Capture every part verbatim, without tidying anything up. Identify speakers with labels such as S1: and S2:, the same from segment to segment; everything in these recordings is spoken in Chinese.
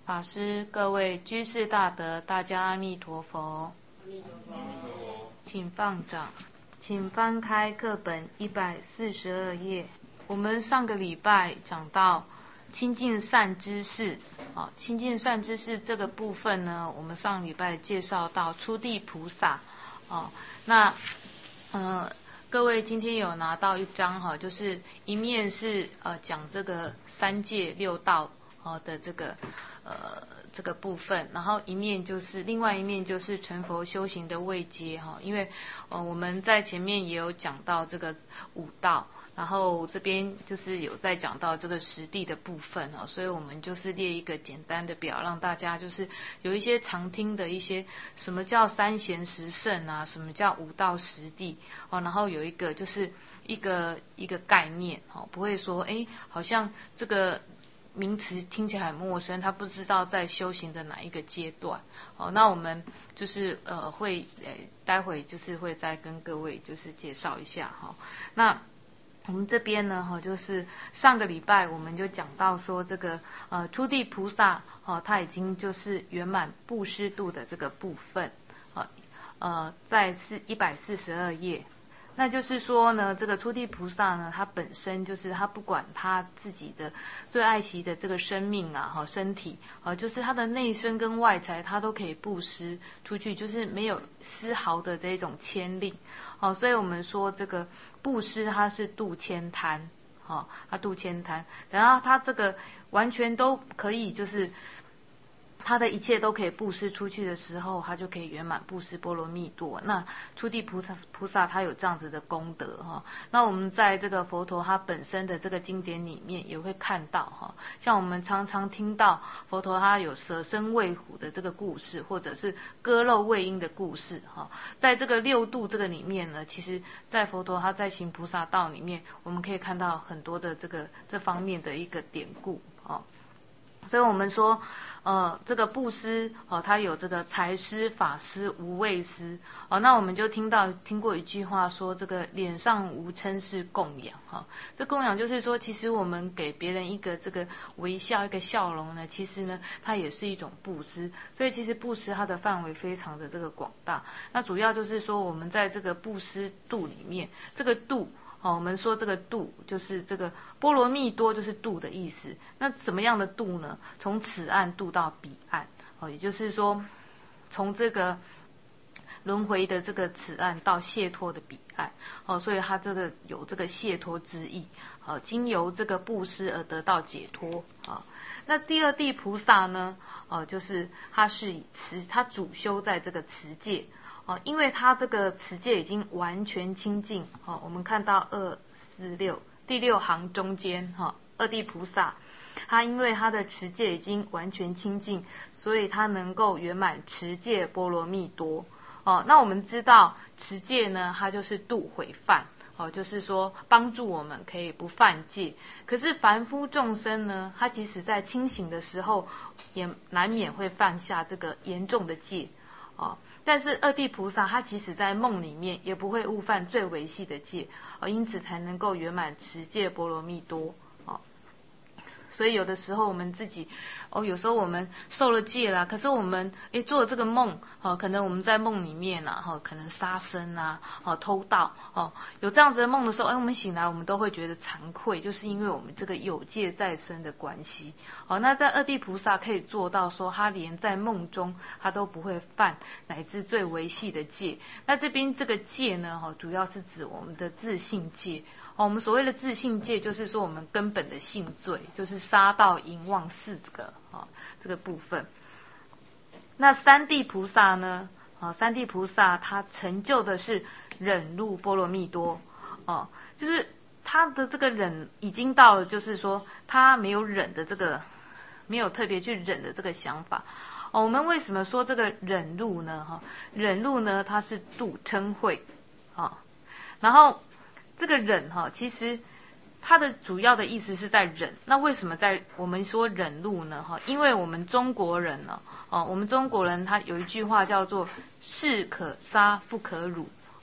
S1: 法师、各位居士大德，大家阿弥陀佛。
S2: 阿弥陀佛。
S1: 请放掌，请翻开课本一百四十二页。我们上个礼拜讲到亲近善知识，啊，亲近善知识这个部分呢，我们上礼拜介绍到初地菩萨，啊，那呃。各位今天有拿到一张哈，就是一面是呃讲这个三界六道哦的这个呃这个部分，然后一面就是另外一面就是成佛修行的位阶哈，因为呃我们在前面也有讲到这个五道。然后这边就是有在讲到这个实地的部分哦，所以我们就是列一个简单的表，让大家就是有一些常听的一些什么叫三贤十圣啊，什么叫五道实地哦，然后有一个就是一个一个概念哦，不会说哎好像这个名词听起来很陌生，他不知道在修行的哪一个阶段哦，那我们就是呃会呃待会就是会再跟各位就是介绍一下哈、哦，那。我们这边呢，哈，就是上个礼拜我们就讲到说，这个呃初地菩萨，哦，他已经就是圆满布施度的这个部分，啊，呃，在四一百四十二页，那就是说呢，这个初地菩萨呢，他本身就是他不管他自己的最爱惜的这个生命啊，哈，身体，啊，就是他的内身跟外财，他都可以布施出去，就是没有丝毫的这种牵令，好，所以我们说这个。布施它是度千贪，哦，它度千贪，然后它这个完全都可以，就是他的一切都可以布施出去的时候，他就可以圆满布施波罗蜜多。那初地菩萨菩萨他有这样子的功德哈。那我们在这个佛陀他本身的这个经典里面也会看到哈，像我们常常听到佛陀他有舍身喂虎的这个故事，或者是割肉喂鹰的故事哈。在这个六度这个里面呢，其实在佛陀他在行菩萨道里面，我们可以看到很多的这个这方面的一个典故啊。所以我们说，呃，这个布施哦，它有这个财施、法施、无畏施哦。那我们就听到听过一句话说，这个脸上无嗔是供养哈、哦。这供养就是说，其实我们给别人一个这个微笑、一个笑容呢，其实呢，它也是一种布施。所以其实布施它的范围非常的这个广大。那主要就是说，我们在这个布施度里面，这个度。哦，我们说这个度就是这个波罗蜜多，就是度的意思。那怎么样的度呢？从此岸度到彼岸，哦，也就是说，从这个轮回的这个此岸到解脱的彼岸，哦，所以它这个有这个解脱之意，哦，经由这个布施而得到解脱啊、哦。那第二地菩萨呢，哦，就是他是以持，他主修在这个持戒。哦，因为他这个持戒已经完全清净，哦，我们看到二四六第六行中间，哈、哦，二地菩萨，他因为他的持戒已经完全清净，所以他能够圆满持戒波罗蜜多。哦，那我们知道持戒呢，它就是度毁犯，哦，就是说帮助我们可以不犯戒。可是凡夫众生呢，他即使在清醒的时候，也难免会犯下这个严重的戒，哦。但是二地菩萨他即使在梦里面也不会误犯最微细的戒，哦，因此才能够圆满持戒波罗蜜多，哦。所以有的时候我们自己，哦，有时候我们受了戒啦，可是我们诶做了这个梦，哦，可能我们在梦里面啊，哦，可能杀生啊，哦，偷盗，哦，有这样子的梦的时候，哎，我们醒来我们都会觉得惭愧，就是因为我们这个有戒在身的关系，哦，那在二地菩萨可以做到说，他连在梦中他都不会犯乃至最微细的戒。那这边这个戒呢，哦，主要是指我们的自性戒。哦，我们所谓的自性戒，就是说我们根本的性罪，就是杀盗淫妄四个啊、哦、这个部分。那三地菩萨呢？啊、哦，三地菩萨他成就的是忍辱波羅蜜多，哦，就是他的这个忍已经到了，就是说他没有忍的这个，没有特别去忍的这个想法。哦，我们为什么说这个忍辱呢？哈、哦，忍辱呢，它是度嗔恚，啊、哦，然后。这个忍哈，其实它的主要的意思是在忍。那为什么在我们说忍辱呢？哈，因为我们中国人呢，哦，我们中国人他有一句话叫做“士可杀不可辱”，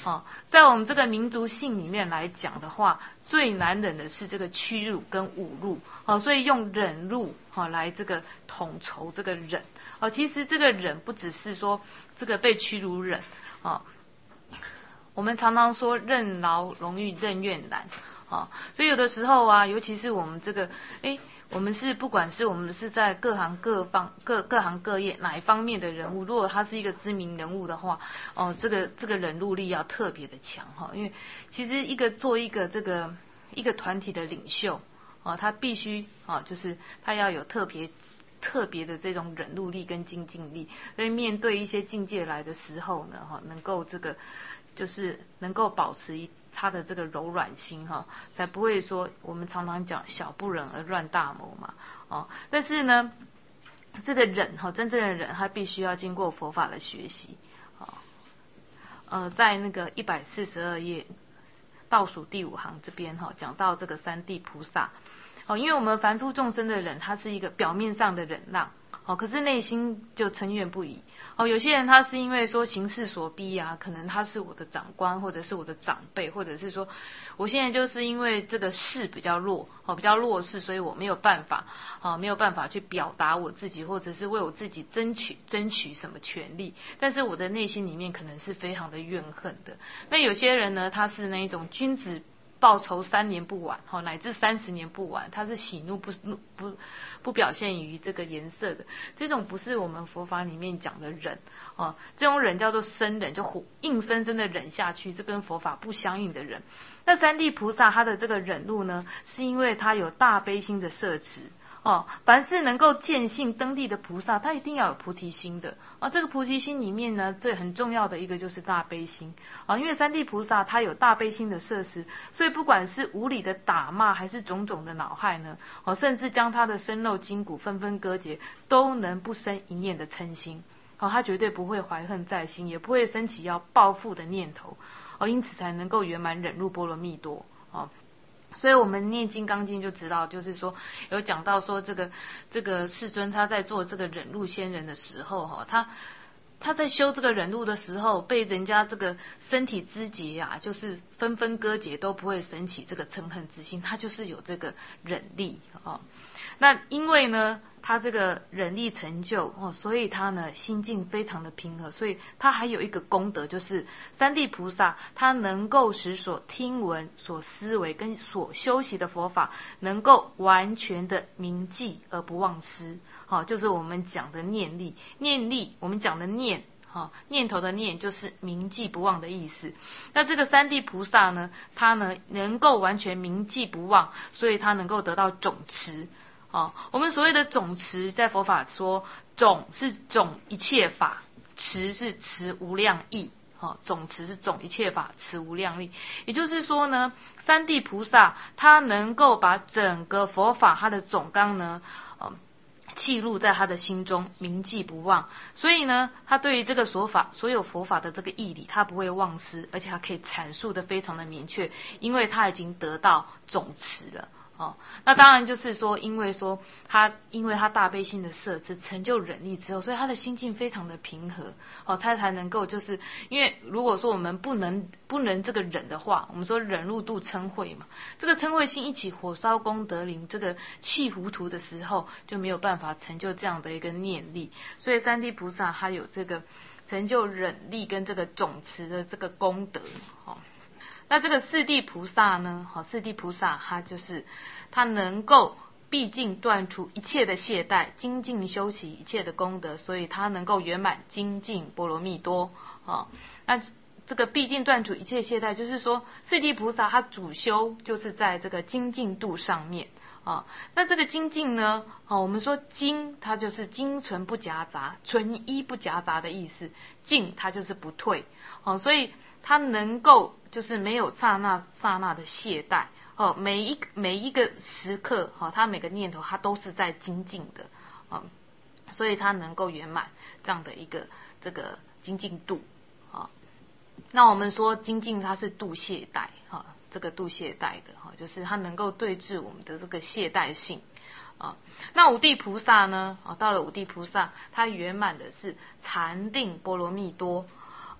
S1: 哦，在我们这个民族性里面来讲的话，最难忍的是这个屈辱跟侮辱，哦，所以用忍辱哦来这个统筹这个忍，哦，其实这个忍不只是说这个被屈辱忍，哦，我们常常说任劳容易任怨难。哦，所以有的时候啊，尤其是我们这个，哎，我们是不管是我们是在各行各方各各行各业哪一方面的人物，如果他是一个知名人物的话，哦，这个这个忍辱力要特别的强哈，因为其实一个做一个这个一个团体的领袖，哦，他必须哦，就是他要有特别特别的这种忍辱力跟精进力，所以面对一些境界来的时候呢，哈，能够这个就是能够保持一。他的这个柔软心哈，才不会说我们常常讲小不忍而乱大谋嘛，哦，但是呢，这个忍哈，真正的忍，他必须要经过佛法的学习，哦，呃，在那个一百四十二页倒数第五行这边哈，讲到这个三地菩萨，哦，因为我们凡夫众生的忍，他是一个表面上的忍让。哦，可是内心就嗔怨不已。哦，有些人他是因为说形势所逼啊，可能他是我的长官，或者是我的长辈，或者是说我现在就是因为这个势比较弱，哦，比较弱势，所以我没有办法，哦，没有办法去表达我自己，或者是为我自己争取争取什么权利。但是我的内心里面可能是非常的怨恨的。那有些人呢，他是那一种君子报仇三年不晚，哈，乃至三十年不晚，他是喜怒不怒不不表现于这个颜色的，这种不是我们佛法里面讲的忍，哦，这种忍叫做生忍，就硬生生的忍下去，这跟佛法不相应的忍。那三地菩萨他的这个忍辱呢，是因为他有大悲心的摄持。哦，凡是能够见性登地的菩萨，他一定要有菩提心的啊。这个菩提心里面呢，最很重要的一个就是大悲心啊。因为三地菩萨他有大悲心的摄持，所以不管是无理的打骂，还是种种的恼害呢，哦，甚至将他的身肉筋骨纷纷割截，都能不生一念的嗔心。哦，他绝对不会怀恨在心，也不会升起要报复的念头。哦，因此才能够圆满忍辱波罗蜜多。哦。所以我们念金刚经就知道，就是说有讲到说这个这个世尊他在做这个忍辱仙人的时候，哈，他他在修这个忍辱的时候，被人家这个身体肢节啊，就是纷纷割截，都不会升起这个嗔恨之心，他就是有这个忍力哦。那因为呢，他这个忍力成就哦，所以他呢心境非常的平和，所以他还有一个功德，就是三地菩萨他能够使所听闻、所思维跟所修习的佛法，能够完全的铭记而不忘失。好，就是我们讲的念力，念力我们讲的念。好，念头的念就是铭记不忘的意思。那这个三地菩萨呢，他呢能够完全铭记不忘，所以他能够得到总持。哦，我们所谓的总持，在佛法说，总是总一切法，持是持无量义。哦，总持是总一切法，持无量力。也就是说呢，三地菩萨他能够把整个佛法它的总纲呢，呃记录在他的心中，铭记不忘。所以呢，他对于这个说法，所有佛法的这个义理，他不会忘失，而且他可以阐述的非常的明确，因为他已经得到总持了。哦，那当然就是说，因为说他因为他大悲心的摄持成就忍力之后，所以他的心境非常的平和，哦，他才能够就是因为如果说我们不能不能这个忍的话，我们说忍辱度嗔恚嘛，这个嗔恚心一起火烧功德林，这个气糊涂的时候就没有办法成就这样的一个念力，所以三地菩萨他有这个成就忍力跟这个总持的这个功德，哦。那这个四地菩萨呢？好，四地菩萨他就是他能够毕竟断除一切的懈怠，精进修习一切的功德，所以他能够圆满精进波罗蜜多。啊，那这个毕竟断除一切懈怠，就是说四地菩萨他主修就是在这个精进度上面。啊，那这个精进呢？啊，我们说精，它就是精纯不夹杂，纯一不夹杂的意思。进，它就是不退。啊，所以它能够就是没有刹那刹那的懈怠。哦，每一每一个时刻，哈，它每个念头，它都是在精进的。啊，所以它能够圆满这样的一个这个精进度。啊，那我们说精进，它是度懈怠。哈。这个度懈怠的哈，就是它能够对治我们的这个懈怠性啊。那五地菩萨呢？啊，到了五地菩萨，它圆满的是禅定波罗蜜多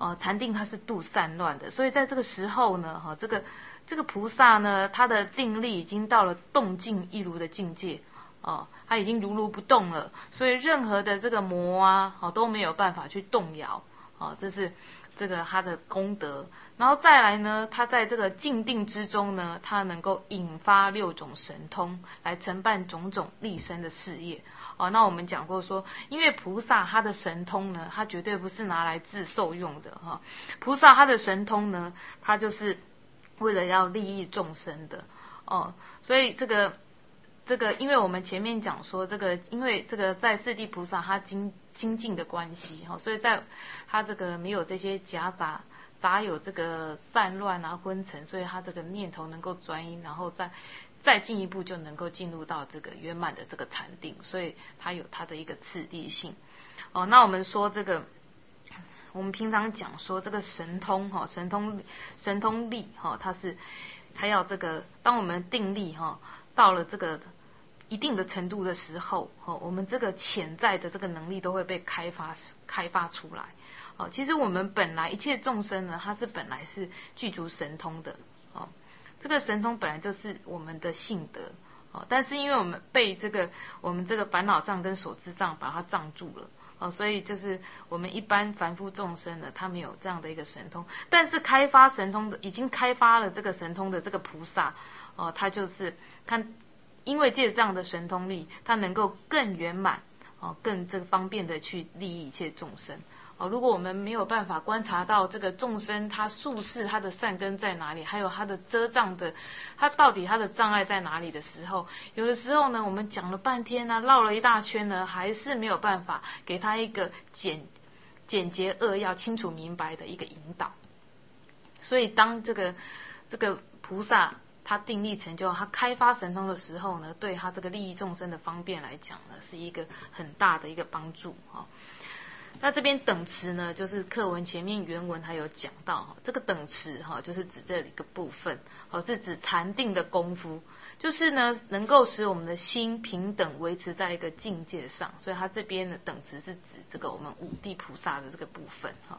S1: 呃禅定它是度散乱的，所以在这个时候呢，哈、哦，这个这个菩萨呢，他的定力已经到了动静一如的境界。哦，他已经如如不动了，所以任何的这个魔啊，哦都没有办法去动摇，哦，这是这个他的功德。然后再来呢，他在这个静定之中呢，他能够引发六种神通，来承办种种立身的事业。哦，那我们讲过说，因为菩萨他的神通呢，他绝对不是拿来自受用的哈、哦，菩萨他的神通呢，他就是为了要利益众生的哦，所以这个。这个，因为我们前面讲说，这个因为这个在四谛菩萨他精精进的关系哈，所以在他这个没有这些夹杂杂有这个散乱啊昏沉，所以他这个念头能够专一，然后再再进一步就能够进入到这个圆满的这个禅定，所以它有它的一个次第性哦。那我们说这个，我们平常讲说这个神通哈，神通神通力哈，它是它要这个，当我们定力哈。到了这个一定的程度的时候，哦，我们这个潜在的这个能力都会被开发开发出来。哦，其实我们本来一切众生呢，它是本来是具足神通的。哦，这个神通本来就是我们的性德。哦，但是因为我们被这个我们这个烦恼障跟所知障把它障住了。哦，所以就是我们一般凡夫众生呢，他没有这样的一个神通，但是开发神通的，已经开发了这个神通的这个菩萨，哦，他就是看，因为借这样的神通力，他能够更圆满，哦，更这个方便的去利益一切众生。哦，如果我们没有办法观察到这个众生他宿世他的善根在哪里，还有他的遮障的，他到底他的障碍在哪里的时候，有的时候呢，我们讲了半天呢、啊，绕了一大圈呢，还是没有办法给他一个简简洁扼要、清楚明白的一个引导。所以当这个这个菩萨他定力成就，他开发神通的时候呢，对他这个利益众生的方便来讲呢，是一个很大的一个帮助哈。那这边等持呢，就是课文前面原文还有讲到，这个等持哈，就是指这一个部分，哦，是指禅定的功夫，就是呢能够使我们的心平等维持在一个境界上，所以它这边的等持是指这个我们五地菩萨的这个部分哈。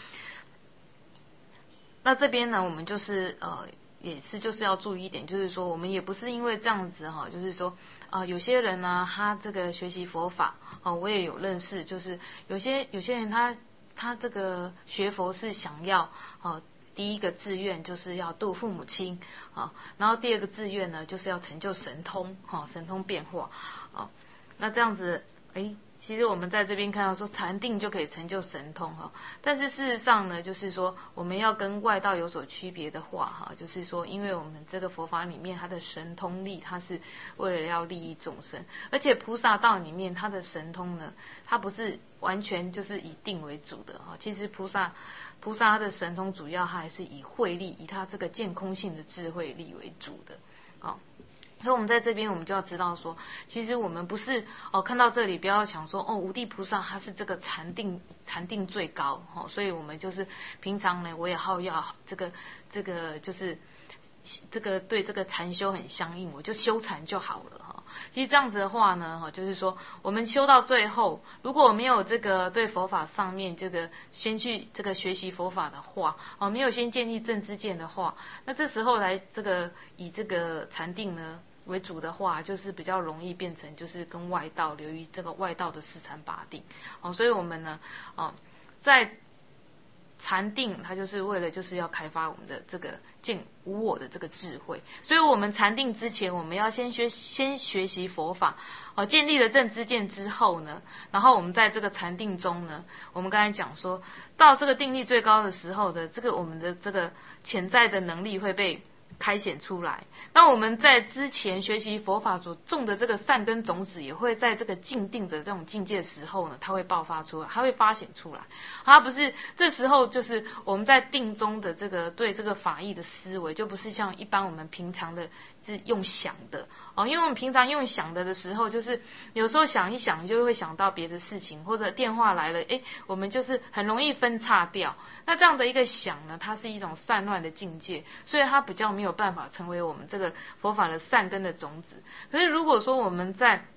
S1: 那这边呢，我们就是呃。也是就是要注意一点，就是说我们也不是因为这样子哈，就是说啊、呃、有些人呢，他这个学习佛法哦，我也有认识，就是有些有些人他他这个学佛是想要哦，第一个志愿就是要度父母亲啊，然后第二个志愿呢就是要成就神通哈，神通变化啊，那这样子哎。其实我们在这边看到说禅定就可以成就神通哈，但是事实上呢，就是说我们要跟外道有所区别的话哈，就是说因为我们这个佛法里面它的神通力，它是为了要利益众生，而且菩萨道里面它的神通呢，它不是完全就是以定为主的哈，其实菩萨菩萨他的神通主要还是以慧力，以他这个见空性的智慧力为主的啊。所以我们在这边，我们就要知道说，其实我们不是哦，看到这里不要想说哦，无地菩萨他是这个禅定禅定最高哦，所以我们就是平常呢，我也好要这个这个就是这个对这个禅修很相应，我就修禅就好了哈。其实这样子的话呢，哈，就是说我们修到最后，如果我没有这个对佛法上面这个先去这个学习佛法的话，哦，没有先建立正知见的话，那这时候来这个以这个禅定呢为主的话，就是比较容易变成就是跟外道流于这个外道的四禅八定哦，所以我们呢，哦，在禅定它就是为了就是要开发我们的这个见无我的这个智慧，所以我们禅定之前，我们要先学先学习佛法，哦，建立了正知见之后呢，然后我们在这个禅定中呢，我们刚才讲说到这个定力最高的时候的这个我们的这个潜在的能力会被开显出来，那我们在之前学习佛法所种的这个善根种子，也会在这个静定的这种境界时候呢，它会爆发出来，它会发显出来。它不是这时候就是我们在定中的这个对这个法义的思维，就不是像一般我们平常的是用想的哦，因为我们平常用想的的时候，就是有时候想一想就会想到别的事情，或者电话来了，哎，我们就是很容易分岔掉。那这样的一个想呢，它是一种散乱的境界，所以它比较没有办法成为我们这个佛法的善根的种子。可是如果说我们在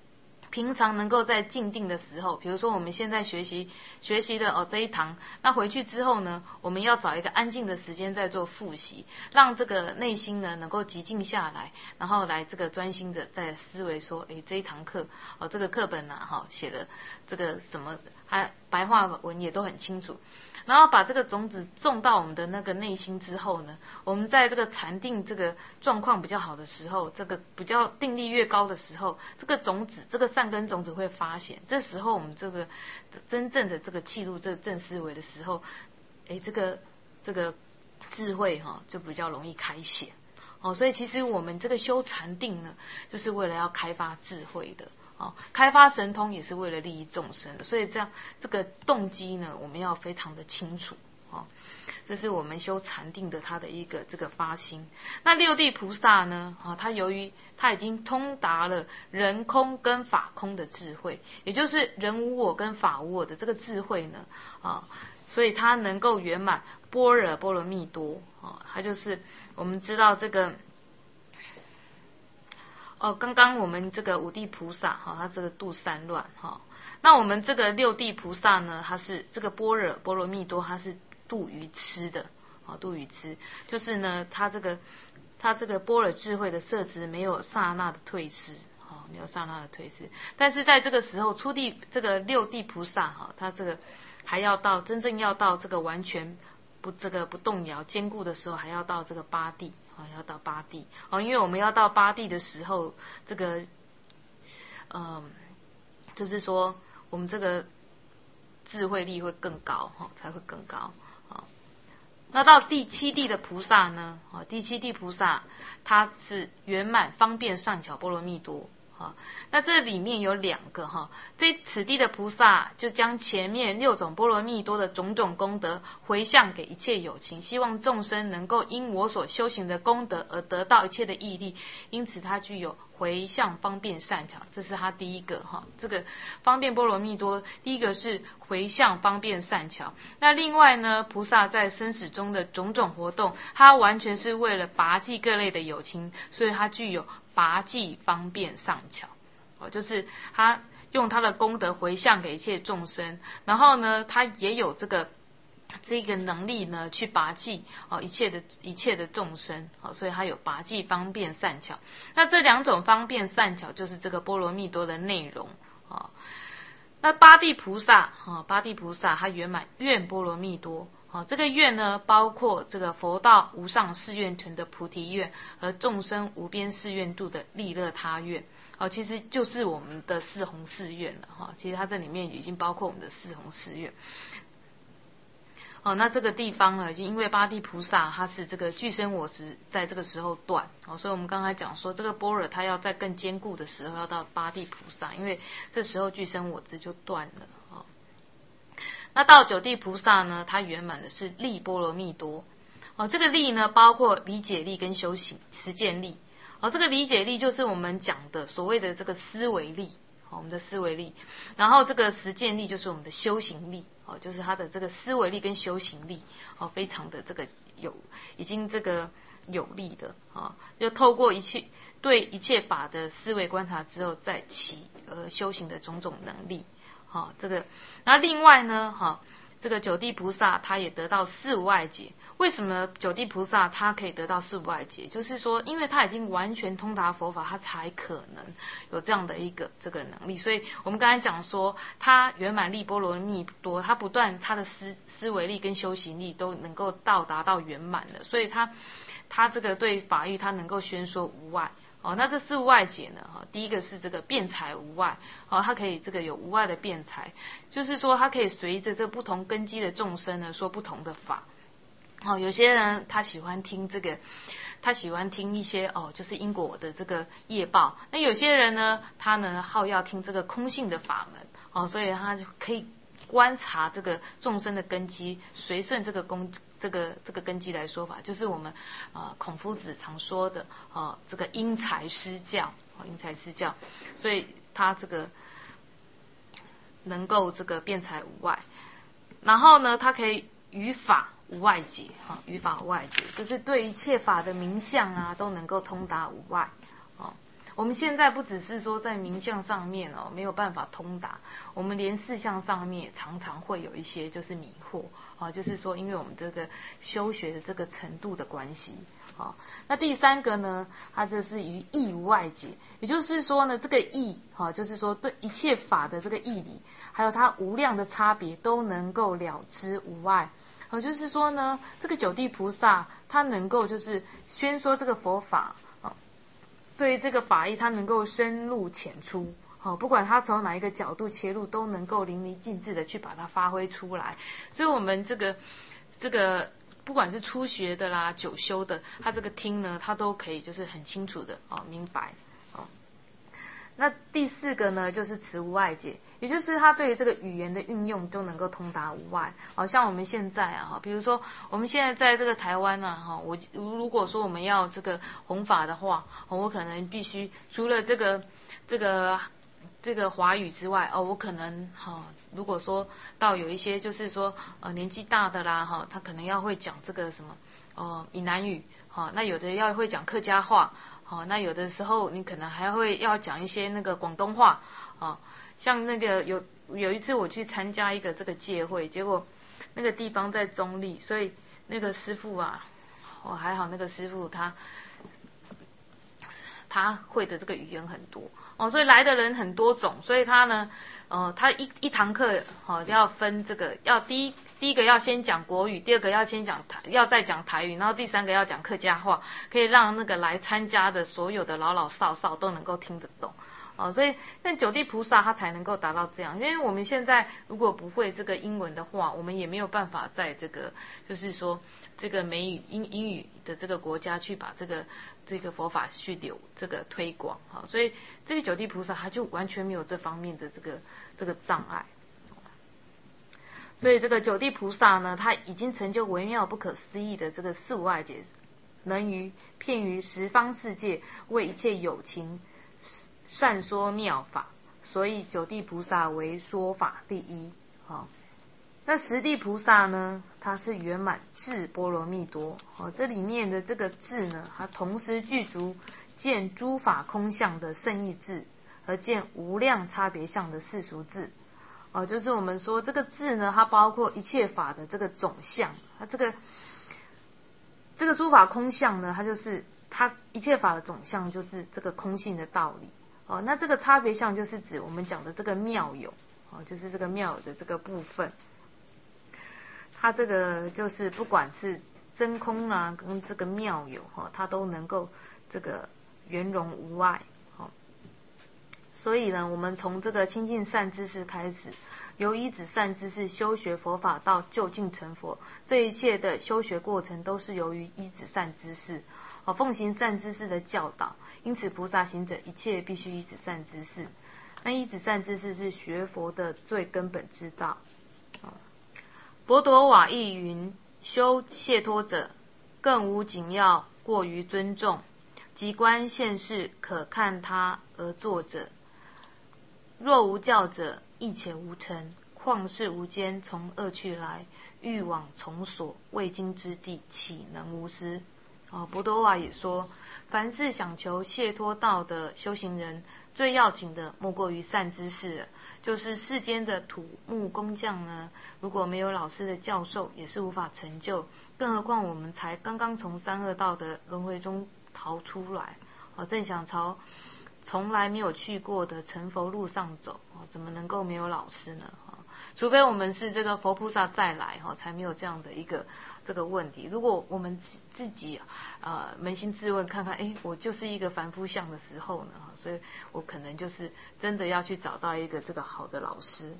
S1: 平常能够在静定的时候，比如说我们现在学习学习的哦这一堂，那回去之后呢，我们要找一个安静的时间再做复习，让这个内心呢能够寂静下来，然后来这个专心的在思维说，诶，这一堂课哦这个课本呢、啊、哈、哦、写了这个什么，还白话文也都很清楚。然后把这个种子种到我们的那个内心之后呢，我们在这个禅定这个状况比较好的时候，这个比较定力越高的时候，这个种子这个善根种子会发现。这时候我们这个真正的这个契入这个正思维的时候，哎，这个这个智慧哈、哦、就比较容易开显。哦，所以其实我们这个修禅定呢，就是为了要开发智慧的。哦，开发神通也是为了利益众生的，所以这样这个动机呢，我们要非常的清楚。哦，这是我们修禅定的他的一个这个发心。那六地菩萨呢，啊、哦，他由于他已经通达了人空跟法空的智慧，也就是人无我跟法无我的这个智慧呢，啊、哦，所以他能够圆满般若波罗蜜多。哦，他就是我们知道这个。哦，刚刚我们这个五地菩萨哈，他这个度三乱哈，那我们这个六地菩萨呢，他是这个般若波罗蜜多，他是度愚痴的，啊，度愚痴，就是呢，他这个他这个般若智慧的摄持没有刹那的退失，啊，没有刹那的退失，但是在这个时候，初地这个六地菩萨哈，他这个还要到真正要到这个完全不这个不动摇坚固的时候，还要到这个八地。要到八地哦，因为我们要到八地的时候，这个，嗯、呃，就是说我们这个智慧力会更高哈、哦，才会更高。哦，那到第七地的菩萨呢？哦，第七地菩萨他是圆满方便善巧波罗蜜多。啊，那这里面有两个哈，这此地的菩萨就将前面六种波罗蜜多的种种功德回向给一切有情，希望众生能够因我所修行的功德而得到一切的益利，因此他具有回向方便善巧，这是他第一个哈。这个方便波罗蜜多，第一个是回向方便善巧。那另外呢，菩萨在生死中的种种活动，他完全是为了拔济各类的有情，所以他具有拔济方便善巧。哦，就是他用他的功德回向给一切众生，然后呢，他也有这个。这个能力呢，去拔济哦一切的一切的众生哦，所以它有拔济方便善巧。那这两种方便善巧就是这个波罗蜜多的内容啊。那八地菩萨啊，八地菩萨他圆满愿波罗蜜多啊，这个愿呢，包括这个佛道无上誓愿成的菩提愿和众生无边誓愿度的利乐他愿。哦，其实就是我们的四弘誓愿了哈。其实它这里面已经包括我们的四弘誓愿。哦，那这个地方呢，因为八地菩萨他是这个具身我执在这个时候断，哦，所以我们刚才讲说这个般若它要在更坚固的时候要到八地菩萨，因为这时候具身我执就断了。哦，那到九地菩萨呢，它圆满的是力波罗蜜多。哦，这个力呢，包括理解力跟修行实践力。哦，这个理解力就是我们讲的所谓的这个思维力。我们的思维力，然后这个实践力就是我们的修行力，哦，就是他的这个思维力跟修行力，哦，非常的这个有，已经这个有力的，啊，就透过一切对一切法的思维观察之后，再起呃修行的种种能力，好，这个，那另外呢，哈。这个九地菩萨他也得到四无碍解，为什么九地菩萨他可以得到四无碍解？就是说，因为他已经完全通达佛法，他才可能有这样的一个这个能力。所以我们刚才讲说，他圆满力波罗蜜多，他不断他的思思维力跟修行力都能够到达到圆满了，所以他他这个对法义他能够宣说无碍。哦，那这四无碍解呢？哈，第一个是这个辩才无碍，哦，它可以这个有无碍的辩才，就是说它可以随着这不同根基的众生呢说不同的法。哦，有些人他喜欢听这个，他喜欢听一些哦，就是因果的这个业报。那有些人呢，他呢好要听这个空性的法门，哦，所以他就可以观察这个众生的根基，随顺这个公这个这个根基来说法，就是我们啊、呃、孔夫子常说的啊、呃、这个因材施教，哦因材施教，所以他这个能够这个辩才无碍，然后呢，他可以于法无碍解，哈、哦，于法无碍解，就是对一切法的名相啊都能够通达无碍，哦。 我们现在不只是说在名相上面哦没有办法通达，我们连事相上面常常会有一些就是迷惑啊，就是说因为我们这个修学的这个程度的关系啊。那第三个呢，它这是于义无外解，也就是说呢，这个义啊，就是说对一切法的这个义理，还有它无量的差别都能够了知无碍。呃，就是说呢，这个九地菩萨他能够就是宣说这个佛法啊，对这个法义他能够深入浅出，好，不管他从哪一个角度切入，都能够淋漓尽致的去把它发挥出来。所以，我们这个这个不管是初学的啦、久修的，他这个听呢，他都可以就是很清楚的哦明白哦。那第四个呢，就是词无外解，也就是他对于这个语言的运用都能够通达无碍。好像我们现在啊，比如说我们现在在这个台湾啊，哈，我如果说我们要这个弘法的话，我可能必须除了这个这个这个华语之外，哦，我可能哈，如果说到有一些就是说呃年纪大的啦，哈，他可能要会讲这个什么哦闽南语，哈，那有的要会讲客家话。好，那有的时候你可能还会要讲一些那个广东话啊，像那个有有一次我去参加一个这个戒会，结果那个地方在中立，所以那个师父啊，我、哦、还好那个师父他他会的这个语言很多哦，所以来的人很多种，所以他呢，呃，他一一堂课哦要分这个，要第一第一个要先讲国语，第二个要先讲台，要再讲台语，然后第三个要讲客家话，可以让那个来参加的所有的老老少少都能够听得懂。哦，所以但九地菩萨他才能够达到这样，因为我们现在如果不会这个英文的话，我们也没有办法在这个就是说这个美语英英语的这个国家去把这个这个佛法去流这个推广。好，所以这个九地菩萨他就完全没有这方面的这个这个障碍。所以这个九地菩萨呢，他已经成就微妙不可思议的这个四无碍解，能于遍于十方世界，为一切有情善说妙法，所以九地菩萨为说法第一。好，那十地菩萨呢，它是圆满智波罗蜜多。哦，这里面的这个智呢，它同时具足见诸法空相的圣义智，和见无量差别相的世俗智。哦，就是我们说这个智呢，它包括一切法的这个总相，它这个这个诸法空相呢，它就是它一切法的总相，就是这个空性的道理。哦，那这个差别相就是指我们讲的这个妙有，哦，就是这个妙有的这个部分。它这个就是不管是真空啊，跟这个妙有哈，它都能够这个圆融无碍。哦，所以呢，我们从这个清净善知识开始，由依止善知识修学佛法到究竟成佛，这一切的修学过程都是由于依止善知识。哦，奉行善知识的教导，因此菩萨行者一切必须依止善知识。那依止善知识是学佛的最根本之道。哦，博朵瓦亦云：修解脱者，更无紧要过于尊重，即观现世可看他而作者。若无教者，亦且无成。况是无间从恶趣来，欲往从所未经之地，岂能无失？哦，博朵瓦也说，凡是想求解脱道的修行人，最要紧的莫过于善知识，就是世间的土木工匠呢，如果没有老师的教授，也是无法成就。更何况我们才刚刚从三恶道的轮回中逃出来，哦，正想朝从来没有去过的成佛路上走，哦，怎么能够没有老师呢？哦，除非我们是这个佛菩萨再来，哦，才没有这样的一个这个问题。如果我们自己呃扪心自问看看，哎，我就是一个凡夫相的时候呢，所以我可能就是真的要去找到一个这个好的老师。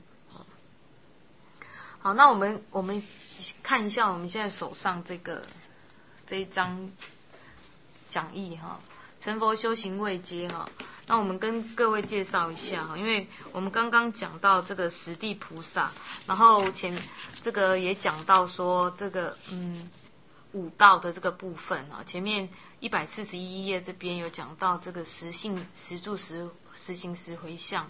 S1: 好，那我们我们看一下我们现在手上这个这一张讲义哈，成佛修行位阶哈。那我们跟各位介绍一下哈，因为我们刚刚讲到这个十地菩萨，然后前这个也讲到说这个嗯五道的这个部分啊，前面一百四十一页这边有讲到这个十性、十住、十十行、十回向。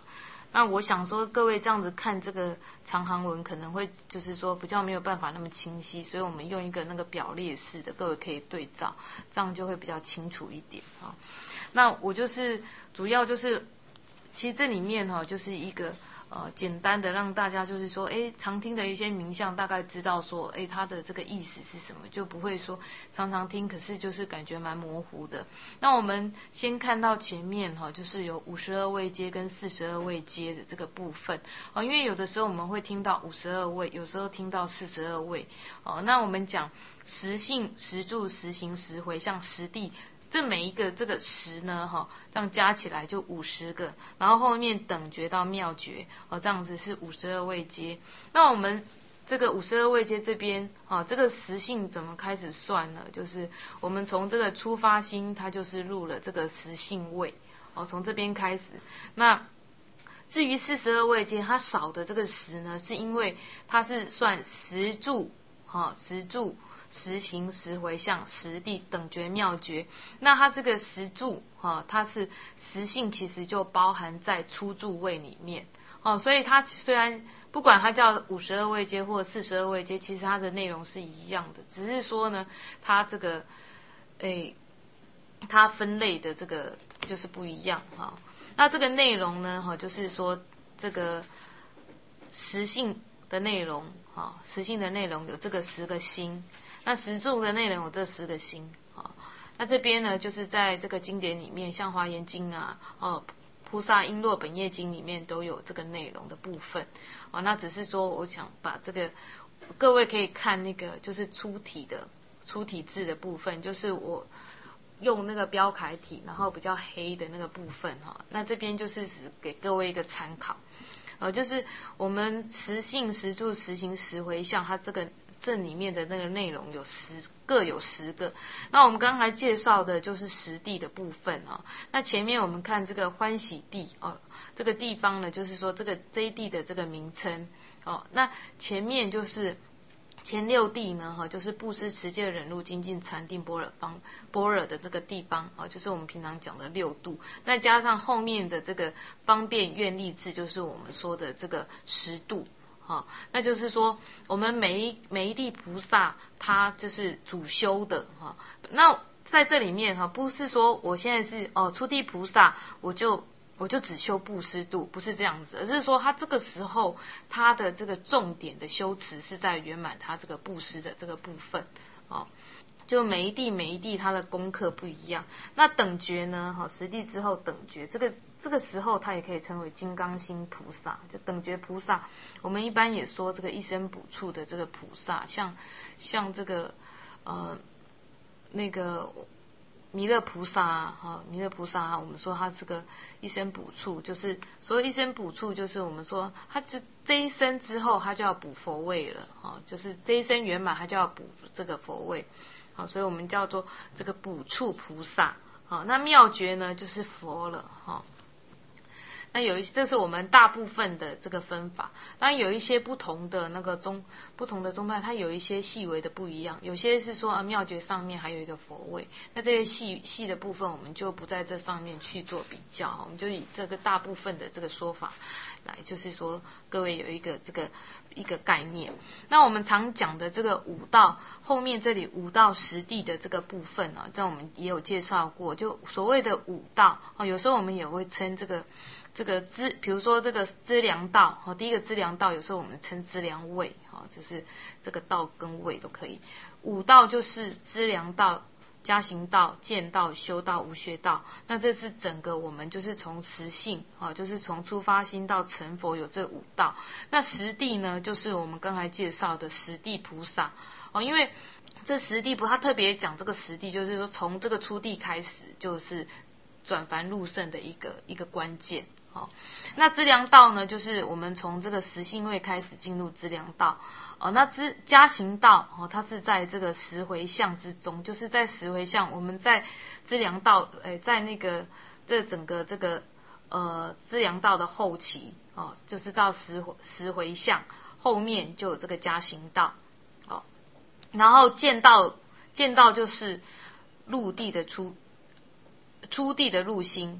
S1: 那我想说，各位这样子看这个长行文，可能会就是说比较没有办法那么清晰，所以我们用一个那个表列式的，各位可以对照，这样就会比较清楚一点啊。那我就是主要就是，其实这里面哈就是一个呃简单的让大家就是说，哎，常听的一些名相大概知道说，哎，它的这个意思是什么，就不会说常常听，可是就是感觉蛮模糊的。那我们先看到前面哈，就是有五十二位阶跟四十二位阶的这个部分啊，因为有的时候我们会听到五十二位，有时候听到四十二位哦。那我们讲实性、实住、实行、实回向、实地。这每一个这个十呢，哈，这样加起来就五十个，然后后面等觉到妙觉，哦，这样子是五十二位阶。那我们这个五十二位阶这边，啊，这个实性怎么开始算呢？就是我们从这个出发心，它就是入了这个实性位，哦，从这边开始。那至于四十二位阶，它少的这个十呢，是因为它是算实住，哈，实住。实行、实回向、实地、等觉、妙觉，那它这个实住哈，它是实性，其实就包含在初住位里面哦，所以它虽然不管它叫五十二位阶或四十二位阶，其实它的内容是一样的，只是说呢，它这个诶，它分类的这个就是不一样哈。那这个内容呢，哈，就是说这个实性的内容哈，实性的内容有这个十个心。那实住的内容有这十个心啊，那这边呢，就是在这个经典里面，像华严经啊，哦，菩萨璎珞本业经里面都有这个内容的部分啊。那只是说，我想把这个各位可以看那个就是出体的出体字的部分，就是我用那个标楷体，然后比较黑的那个部分哈。那这边就是给各位一个参考，呃，就是我们实性、实住、实行、实回向，它这个。这里面的那个内容有十各有十个，那我们刚才介绍的就是实地的部分啊。那前面我们看这个欢喜地哦，这个地方呢，就是说这个这一地的这个名称哦。那前面就是前六地呢，哈，就是布施、持戒、忍辱、精进、禅定、般若方般若的这个地方啊，就是我们平常讲的六度。那加上后面的这个方便、愿、力、智，就是我们说的这个十度。啊，那就是说，我们每一每一地菩萨，他就是主修的哈。那在这里面哈，不是说我现在是哦初地菩萨，我就我就只修布施度，不是这样子，而是说他这个时候他的这个重点的修持是在圆满他这个布施的这个部分哦。就每一地每一地它的功课不一样。那等觉呢？哈，实地之后等觉，这个这个时候它也可以称为金刚心菩萨，就等觉菩萨。我们一般也说这个一生补处的这个菩萨，像像这个呃那个弥勒菩萨啊，哈，弥勒菩萨啊，我们说他这个一生补处，就是所谓一生补处，就是我们说他这这一生之后，他就要补佛位了，哈，就是这一生圆满，他就要补这个佛位。好，所以我们叫做这个补处菩萨。好，那妙觉呢，就是佛了。哈，那有一这是我们大部分的这个分法，当然有一些不同的那个宗不同的宗派，它有一些细微的不一样。有些是说啊，妙觉上面还有一个佛位，那这些细细的部分我们就不在这上面去做比较，我们就以这个大部分的这个说法来，就是说各位有一个这个一个概念。那我们常讲的这个五道后面这里五道十地的这个部分啊，在我们也有介绍过，就所谓的五道啊，有时候我们也会称这个。这个资，比如说这个资粮道，哈，第一个资粮道，有时候我们称资粮位，哈，就是这个道跟位都可以。五道就是资粮道、加行道、见道、修道、无学道。那这是整个我们就是从实性，啊，就是从出发心到成佛有这五道。那实地呢，就是我们刚才介绍的实地菩萨，哦，因为这实地菩萨他特别讲这个实地，就是说从这个出地开始，就是转凡入圣的一个一个关键。好，那资粮道呢，就是我们从这个实性位开始进入资粮道。哦，那资加行道哦，它是在这个十回向之中，就是在十回向，我们在资粮道，诶，在那个这整个这个呃资粮道的后期哦，就是到十十回向后面就有这个加行道。哦，然后见道见道就是入地的出出地的入心。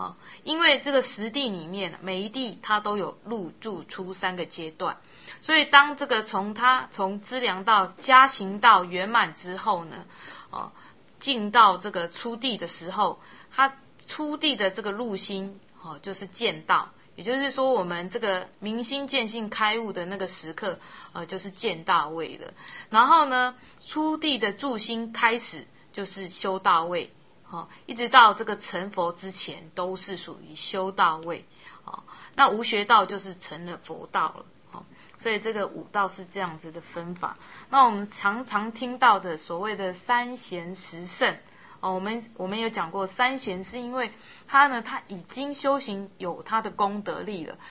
S1: 好，因为这个十地里面，每一地它都有入住出三个阶段，所以当这个从它从资粮道加行道圆满之后呢，哦，进到这个初地的时候，它初地的这个入心，哦，就是见道，也就是说我们这个明心见性开悟的那个时刻，呃，就是见道位了。然后呢，初地的住心开始就是修道位。哦，一直到这个成佛之前都是属于修道位，哦，那无学道就是成了佛道了，哦，所以这个五道是这样子的分法。那我们常常听到的所谓的三贤十圣，哦，我们我们有讲过，三贤是因为他呢，他已经修行有他的功德力了，